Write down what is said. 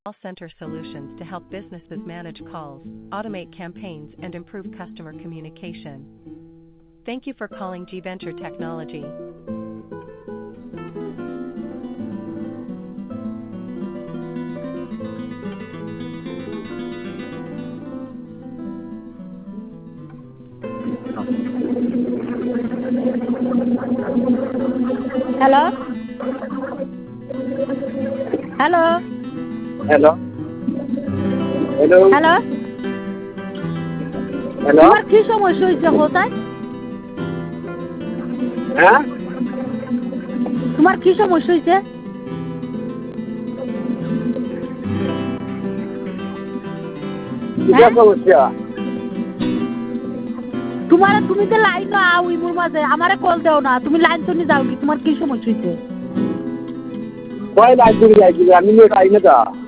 call center solutions to help businesses manage calls, automate campaigns, and improve customer communication. Thank you for calling G Venture Technology. Hello? Hello? Hello? Hello? Hello? Hello? তোমার কি সমস্যা হয়েছে কোথায়? হ্যাঁ? তোমার কি সমস্যা হয়েছে? কি সমস্যা? তুমি তো লাইন আও ইমুর মাঝে আমারে কল দাও না, তুমি লাইন তো নি যাও কি, তোমার কি সমস্যা হয়েছে? কয় লাইন দিয়ে যাইছিল আমি নিয়ে পাই না তো।